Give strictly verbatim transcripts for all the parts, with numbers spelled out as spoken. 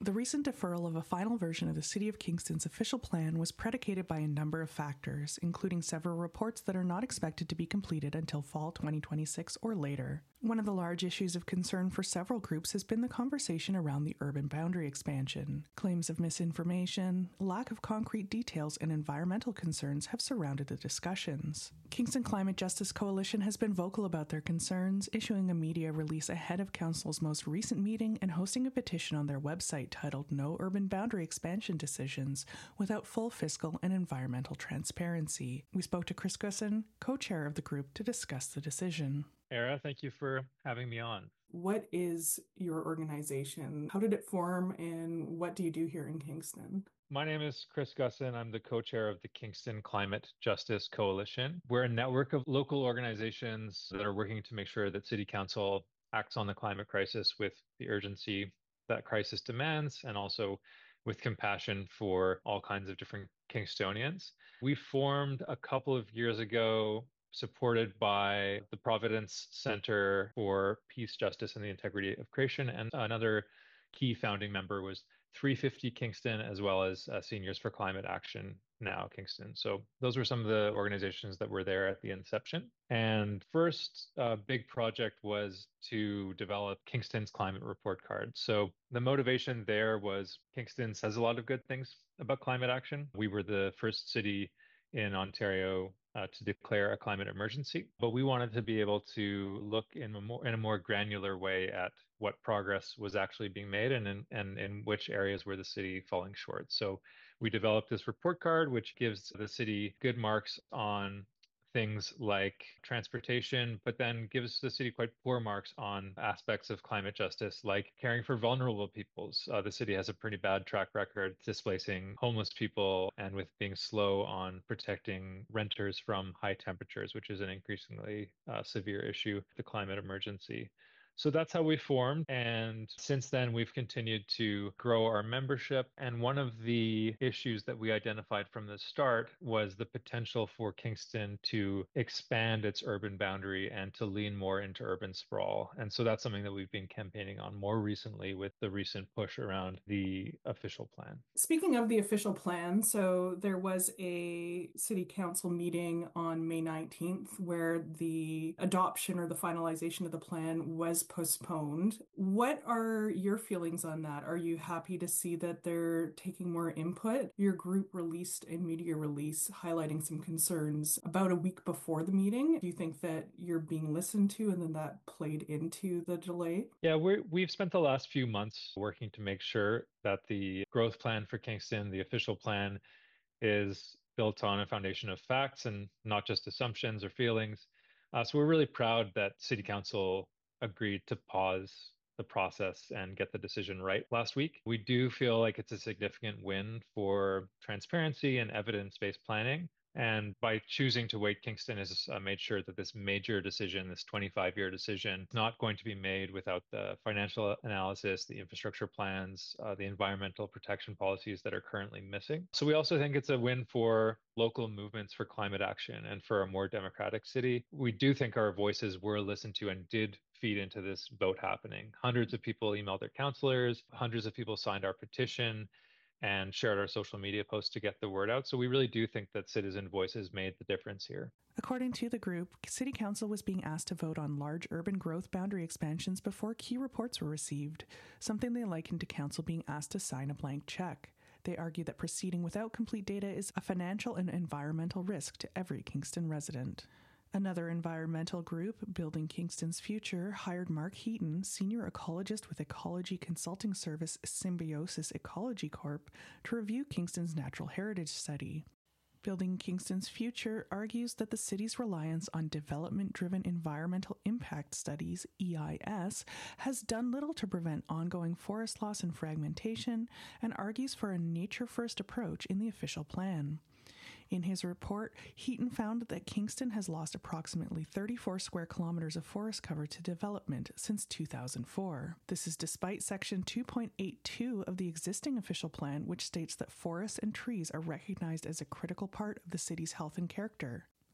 The recent deferral of a final version of the City of Kingston's official plan was predicated by a number of factors, including several reports that are not expected to be completed until fall twenty twenty-six or later. One of the large issues of concern for several groups has been the conversation around the urban boundary expansion. Claims of misinformation, lack of concrete details, and environmental concerns have surrounded the discussions. Kingston Climate Justice Coalition has been vocal about their concerns, issuing a media release ahead of Council's most recent meeting and hosting a petition on their website titled No Urban Boundary Expansion Decisions Without Full Fiscal and Environmental Transparency. We spoke to Chris Gusson, co-chair of the group, to discuss the decision. Era, thank you for having me on. What is your organization? How did it form, and what do you do here in Kingston? My name is Chris Gusson. I'm the co-chair of the Kingston Climate Justice Coalition. We're a network of local organizations that are working to make sure that City Council acts on the climate crisis with the urgency that crisis demands, and also with compassion for all kinds of different Kingstonians. We formed a couple of years ago, supported by the Providence Center for Peace, Justice, and the Integrity of Creation. And another key founding member was three fifty Kingston, as well as uh, Seniors for Climate Action Now Kingston. So those were some of the organizations that were there at the inception. And first uh, big project was to develop Kingston's climate report card. So the motivation there was Kingston says a lot of good things about climate action. We were the first city in Ontario Uh, to declare a climate emergency, but we wanted to be able to look in a more in a more granular way at what progress was actually being made and in, and in which areas were the city falling short. So we developed this report card, which gives the city good marks on things like transportation, but then gives the city quite poor marks on aspects of climate justice, like caring for vulnerable peoples. Uh, the city has a pretty bad track record displacing homeless people and with being slow on protecting renters from high temperatures, which is an increasingly uh, severe issue, the climate emergency. So that's how we formed. And since then, we've continued to grow our membership. And one of the issues that we identified from the start was the potential for Kingston to expand its urban boundary and to lean more into urban sprawl. And so that's something that we've been campaigning on more recently with the recent push around the official plan. Speaking of the official plan, so there was a city council meeting on May nineteenth where the adoption or the finalization of the plan was postponed. What are your feelings on that? Are you happy to see that they're taking more input? Your group released a media release highlighting some concerns about a week before the meeting. Do you think that you're being listened to and then that played into the delay? Yeah, we're, we've spent the last few months working to make sure that the growth plan for Kingston, the official plan, is built on a foundation of facts and not just assumptions or feelings. Uh, so we're really proud that City Council agreed to pause the process and get the decision right last week. We do feel like it's a significant win for transparency and evidence-based planning. And by choosing to wait, Kingston has uh, made sure that this major decision, this twenty-five year decision, is not going to be made without the financial analysis, the infrastructure plans, uh, the environmental protection policies that are currently missing. So we also think it's a win for local movements for climate action and for a more democratic city. We do think our voices were listened to and did feed into this vote happening. Hundreds of people emailed their councillors, hundreds of people signed our petition and shared our social media posts to get the word out. So we really do think that citizen voices made the difference here. According to the group, City Council was being asked to vote on large urban growth boundary expansions before key reports were received, something they likened to Council being asked to sign a blank check. They argue that proceeding without complete data is a financial and environmental risk to every Kingston resident. Another environmental group, Building Kingston's Future, hired Mark Heaton, senior ecologist with ecology consulting service Symbiosis Ecology Corp, to review Kingston's natural heritage study. Building Kingston's Future argues that the city's reliance on development-driven environmental impact studies, E I S, has done little to prevent ongoing forest loss and fragmentation, and argues for a nature-first approach in the official plan. In his report, Heaton found that Kingston has lost approximately thirty-four square kilometers of forest cover to development since two thousand four. This is despite Section two point eight two of the existing official plan, which states that forests and trees are recognized as a critical part of the city's health and character.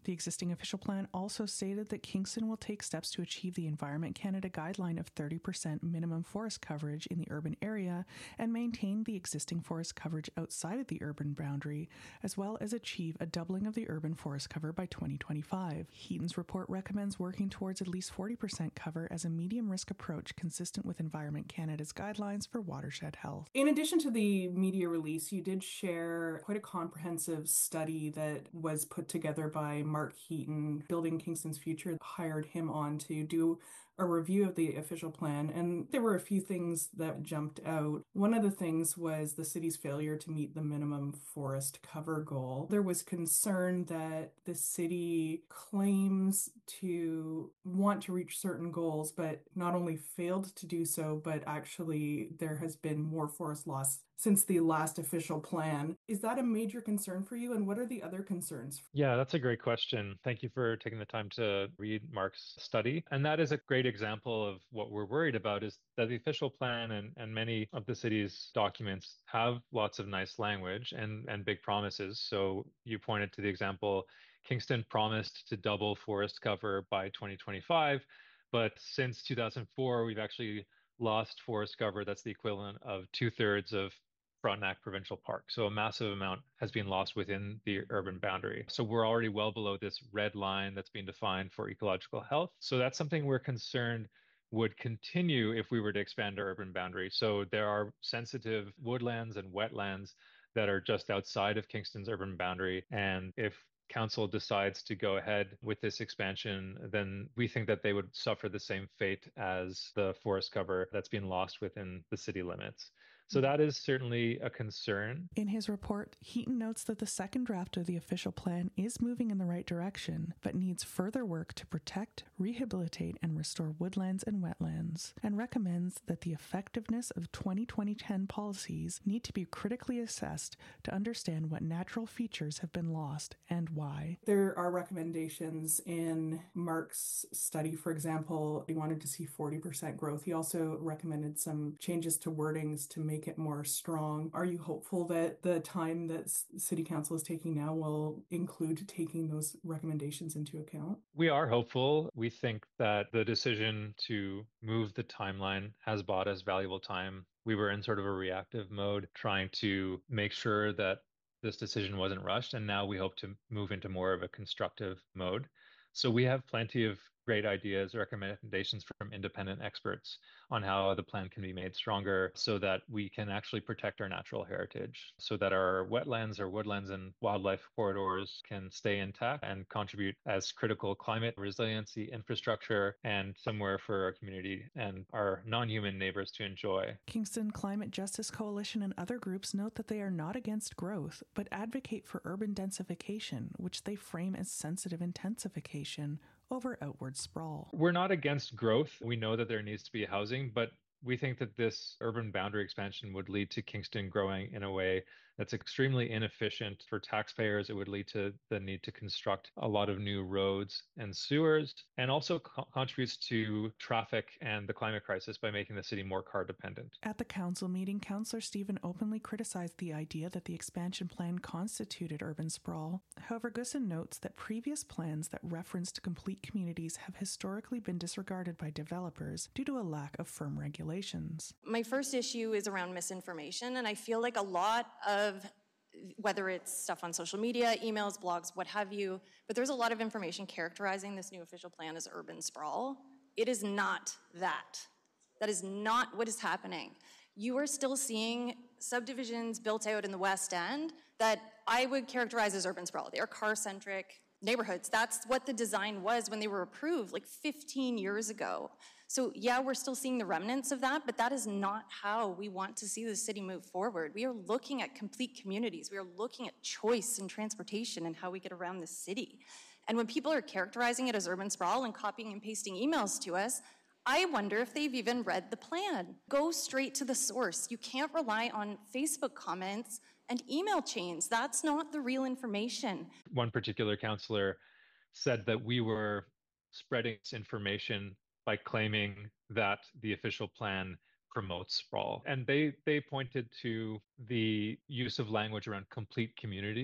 The existing official plan also stated that Kingston will take steps to achieve the Environment Canada guideline of thirty percent minimum forest coverage in the urban area and maintain the existing forest coverage outside of the urban boundary, as well as achieve a doubling of the urban forest cover by twenty twenty-five. Heaton's report recommends working towards at least forty percent cover as a medium risk approach consistent with Environment Canada's guidelines for watershed health. In addition to the media release, you did share quite a comprehensive study that was put together by Mark Heaton. Building Kingston's Future hired him on to do a review of the official plan, and there were a few things that jumped out. One of the things was the city's failure to meet the minimum forest cover goal. There was concern that the city claims to want to reach certain goals, but not only failed to do so, but actually there has been more forest loss since the last official plan. Is that a major concern for you? And what are the other concerns? Yeah, that's a great question. Thank you for taking the time to read Mark's study. And that is a great example of what we're worried about, is that the official plan and, and many of the city's documents have lots of nice language and, and big promises. So you pointed to the example, Kingston promised to double forest cover by twenty twenty-five, but since two thousand four, we've actually lost forest cover that's the equivalent of two-thirds of Frontenac Provincial Park. So a massive amount has been lost within the urban boundary. So we're already well below this red line that's been defined for ecological health. So that's something we're concerned would continue if we were to expand our urban boundary. So there are sensitive woodlands and wetlands that are just outside of Kingston's urban boundary. And if council decides to go ahead with this expansion, then we think that they would suffer the same fate as the forest cover that's been lost within the city limits. So that is certainly a concern. In his report, Heaton notes that the second draft of the official plan is moving in the right direction, but needs further work to protect, rehabilitate, and restore woodlands and wetlands, and recommends that the effectiveness of twenty twenty ten policies need to be critically assessed to understand what natural features have been lost and why. There are recommendations in Mark's study. For example, he wanted to see forty percent growth. He also recommended some changes to wordings to make it more strong. Are you hopeful that the time that City Council is taking now will include taking those recommendations into account? We are hopeful. We think that the decision to move the timeline has bought us valuable time. We were in sort of a reactive mode, trying to make sure that this decision wasn't rushed, and now we hope to move into more of a constructive mode. So we have plenty of great ideas, recommendations from independent experts on how the plan can be made stronger so that we can actually protect our natural heritage, so that our wetlands, our woodlands, and wildlife corridors can stay intact and contribute as critical climate resiliency infrastructure and somewhere for our community and our non-human neighbors to enjoy. Kingston Climate Justice Coalition and other groups note that they are not against growth, but advocate for urban densification, which they frame as sensitive intensification over outward sprawl. We're not against growth. We know that there needs to be housing, but we think that this urban boundary expansion would lead to Kingston growing in a way that's extremely inefficient for taxpayers. It would lead to the need to construct a lot of new roads and sewers, and also co- contributes to traffic and the climate crisis by making the city more car dependent. At the council meeting, Councillor Stephen openly criticized the idea that the expansion plan constituted urban sprawl. However, Gusson notes that previous plans that referenced complete communities have historically been disregarded by developers due to a lack of firm regulations. My first issue is around misinformation, and I feel like a lot of Of whether it's stuff on social media, emails, blogs, what have you, but there's a lot of information characterizing this new official plan as urban sprawl. It is not that. That is not what is happening. You are still seeing subdivisions built out in the West End that I would characterize as urban sprawl. They are car-centric neighborhoods. That's what the design was when they were approved like fifteen years ago. So yeah, we're still seeing the remnants of that, but that is not how we want to see the city move forward. We are looking at complete communities. We are looking at choice in transportation and how we get around the city. And when people are characterizing it as urban sprawl and copying and pasting emails to us, I wonder if they've even read the plan. Go straight to the source. You can't rely on Facebook comments and email chains. That's not the real information. One particular councillor said that we were spreading this information by claiming that the official plan promotes sprawl. And they they pointed to the use of language around complete communities.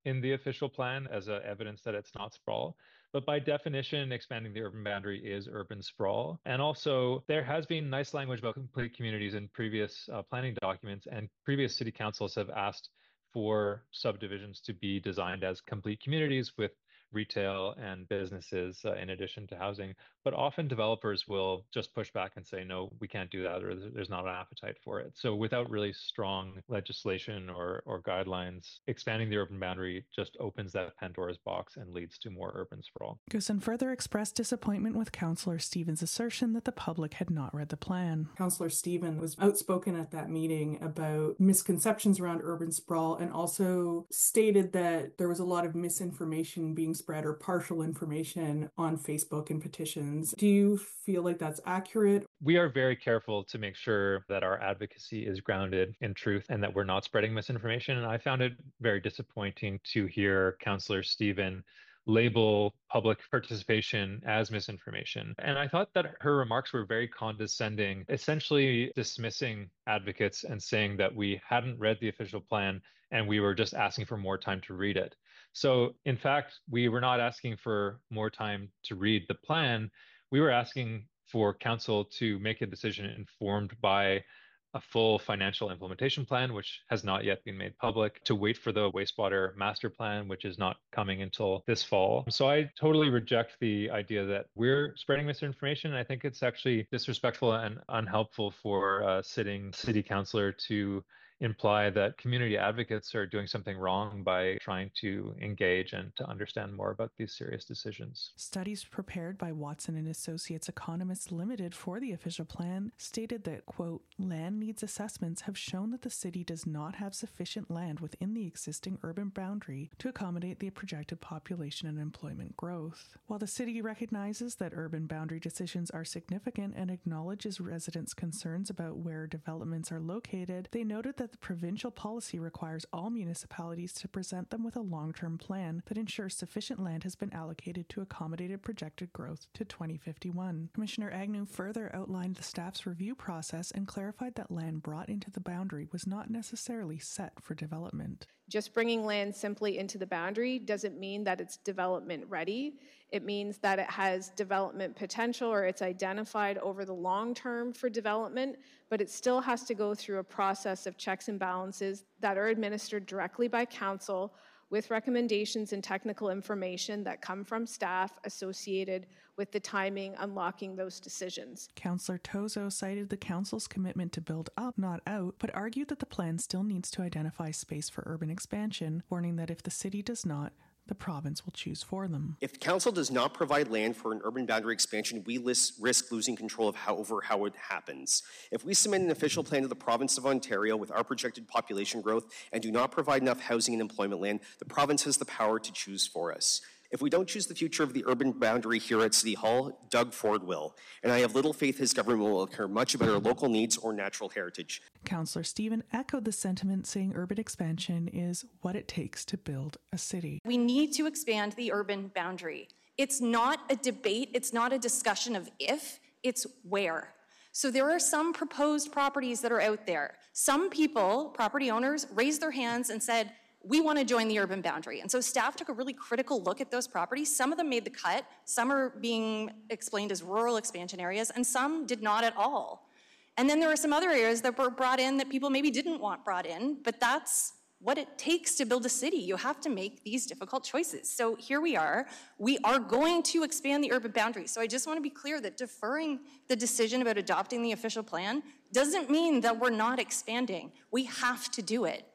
in the official plan as a evidence that it's not sprawl. But by definition, expanding the urban boundary is urban sprawl. And also, there has been nice language about complete communities in previous uh, planning documents, and previous city councils have asked for subdivisions to be designed as complete communities with retail and businesses uh, in addition to housing. But often developers will just push back and say, no, we can't do that, or there's not an appetite for it. So without really strong legislation or, or guidelines, expanding the urban boundary just opens that Pandora's box and leads to more urban sprawl. Goosen further expressed disappointment with Councillor Stevens' assertion that the public had not read the plan. Councillor Stevens was outspoken at that meeting about misconceptions around urban sprawl, and also stated that there was a lot of misinformation being spread or partial information on Facebook and petitions. Do you feel like that's accurate? We are very careful to make sure that our advocacy is grounded in truth and that we're not spreading misinformation. And I found it very disappointing to hear Councillor Stevens label public participation as misinformation. And I thought that her remarks were very condescending, essentially dismissing advocates and saying that we hadn't read the official plan and we were just asking for more time to read it. So in fact, we were not asking for more time to read the plan. We were asking for council to make a decision informed by a full financial implementation plan, which has not yet been made public, to wait for the wastewater master plan, which is not coming until this fall. So I totally reject the idea that we're spreading misinformation. I think it's actually disrespectful and unhelpful for a sitting city councillor to imply that community advocates are doing something wrong by trying to engage and to understand more about these serious decisions. Studies prepared by Watson and Associates Economists Limited for the official plan stated that, quote, land needs assessments have shown that the city does not have sufficient land within the existing urban boundary to accommodate the projected population and employment growth. While the city recognizes that urban boundary decisions are significant and acknowledges residents' concerns about where developments are located, they noted that the provincial policy requires all municipalities to present them with a long-term plan that ensures sufficient land has been allocated to accommodate a projected growth to twenty fifty-one. Commissioner Agnew further outlined the staff's review process and clarified that land brought into the boundary was not necessarily set for development. Just bringing land simply into the boundary doesn't mean that it's development ready. It means that it has development potential, or it's identified over the long term for development, but it still has to go through a process of checks and balances that are administered directly by council with recommendations and technical information that come from staff associated with the timing unlocking those decisions. Councillor Tozo cited the council's commitment to build up, not out, but argued that the plan still needs to identify space for urban expansion, warning that if the city does not, the province will choose for them. If council does not provide land for an urban boundary expansion, we list, risk losing control of how, over how it happens. If we submit an official plan to the province of Ontario with our projected population growth and do not provide enough housing and employment land, the province has the power to choose for us. If we don't choose the future of the urban boundary here at City Hall, Doug Ford will. And I have little faith his government will care much about our local needs or natural heritage. Councillor Stevens echoed the sentiment, saying urban expansion is what it takes to build a city. We need to expand the urban boundary. It's not a debate, it's not a discussion of if, it's where. So there are some proposed properties that are out there. Some people, property owners, raised their hands and said, we want to join the urban boundary. And so staff took a really critical look at those properties. Some of them made the cut, some are being explained as rural expansion areas, and some did not at all. And then there are some other areas that were brought in that people maybe didn't want brought in, but that's what it takes to build a city. You have to make these difficult choices. So here we are. We are going to expand the urban boundary. So I just want to be clear that deferring the decision about adopting the official plan doesn't mean that we're not expanding. We have to do it.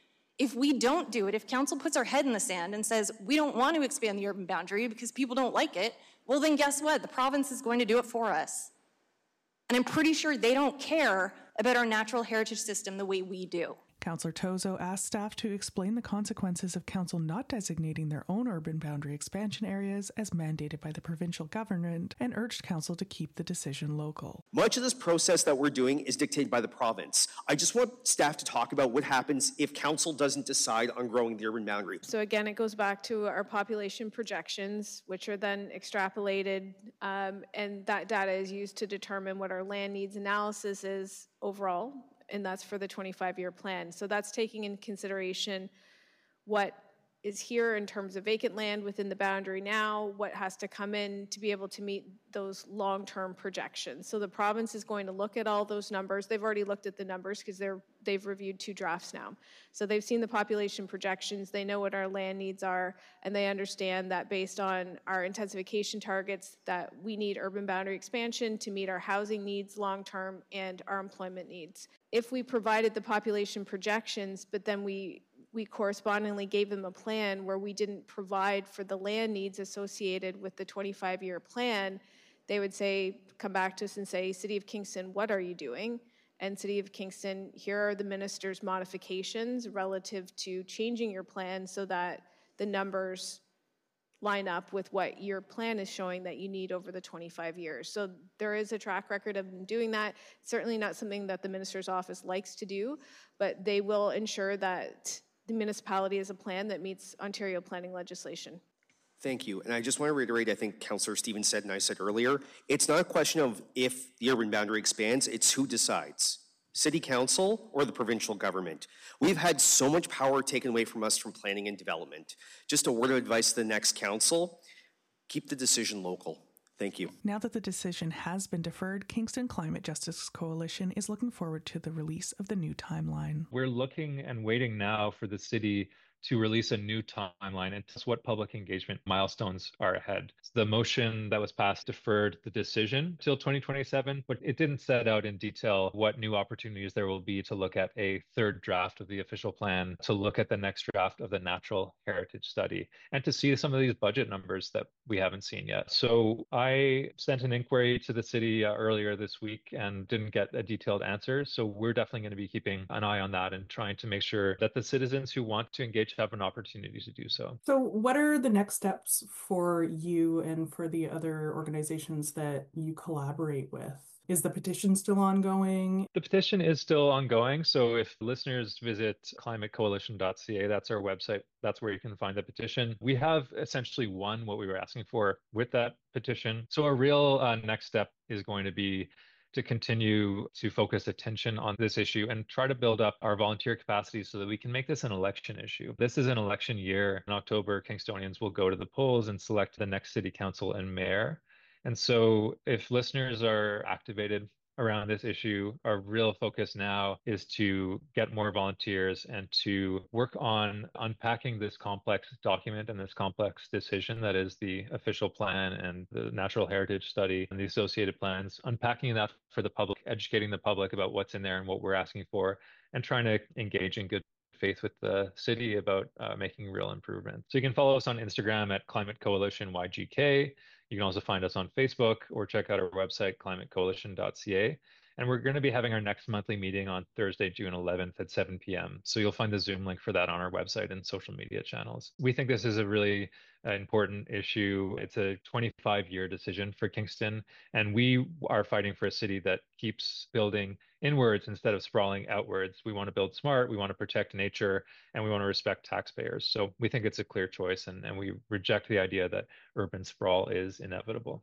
If we don't do it, if council puts our head in the sand and says, we don't want to expand the urban boundary because people don't like it, well then guess what? The province is going to do it for us. And I'm pretty sure they don't care about our natural heritage system the way we do. Councillor Tozo asked staff to explain the consequences of council not designating their own urban boundary expansion areas as mandated by the provincial government, and urged council to keep the decision local. Much of this process that we're doing is dictated by the province. I just want staff to talk about what happens if council doesn't decide on growing the urban boundary. So again, it goes back to our population projections, which are then extrapolated, um, and that data is used to determine what our land needs analysis is overall. And that's for the twenty-five year plan. So that's taking into consideration what is here in terms of vacant land within the boundary now, what has to come in to be able to meet those long-term projections. So the province is going to look at all those numbers. They've already looked at the numbers because they're they've reviewed two drafts now. So they've seen the population projections, they know what our land needs are, and they understand that based on our intensification targets that we need urban boundary expansion to meet our housing needs long-term and our employment needs. If we provided the population projections, but then we we correspondingly gave them a plan where we didn't provide for the land needs associated with the twenty-five year plan, they would say, come back to us and say, City of Kingston, what are you doing? And City of Kingston, here are the minister's modifications relative to changing your plan so that the numbers line up with what your plan is showing that you need over the twenty-five years. So there is a track record of doing that. It's certainly not something that the minister's office likes to do, but they will ensure that the municipality has a plan that meets Ontario planning legislation. Thank you. And I just want to reiterate, I think Councillor Stevens said and I said earlier, it's not a question of if the urban boundary expands, it's who decides. City Council or the provincial government. We've had so much power taken away from us from planning and development. Just a word of advice to the next council, keep the decision local. Thank you. Now that the decision has been deferred, Kingston Climate Justice Coalition is looking forward to the release of the new timeline. We're looking and waiting now for the city to release a new timeline and test what public engagement milestones are ahead. The motion that was passed deferred the decision till twenty twenty-seven, but it didn't set out in detail what new opportunities there will be to look at a third draft of the official plan, to look at the next draft of the natural heritage study, and to see some of these budget numbers that we haven't seen yet. So I sent an inquiry to the city uh, earlier this week and didn't get a detailed answer. So we're definitely going to be keeping an eye on that and trying to make sure that the citizens who want to engage have an opportunity to do so. So what are the next steps for you and for the other organizations that you collaborate with? Is the petition still ongoing? The petition is still ongoing. So if listeners visit climate coalition dot c a, that's our website, that's where you can find the petition. We have essentially won what we were asking for with that petition. So a real uh, next step is going to be to continue to focus attention on this issue and try to build up our volunteer capacity so that we can make this an election issue. This is an election year. In October, Kingstonians will go to the polls and select the next city council and mayor. And so if listeners are activated around this issue, our real focus now is to get more volunteers and to work on unpacking this complex document and this complex decision that is the official plan and the natural heritage study and the associated plans, unpacking that for the public, educating the public about what's in there and what we're asking for, and trying to engage in good faith with the city about uh, making real improvements. So you can follow us on Instagram at Climate Coalition Y G K. You can also find us on Facebook or check out our website, climate coalition dot c a. And we're going to be having our next monthly meeting on Thursday, June eleventh at seven p m So you'll find the Zoom link for that on our website and social media channels. We think this is a really uh, important issue. It's a twenty-five year decision for Kingston, and we are fighting for a city that keeps building inwards instead of sprawling outwards. We want to build smart, we want to protect nature, and we want to respect taxpayers. So we think it's a clear choice, and, and we reject the idea that urban sprawl is inevitable.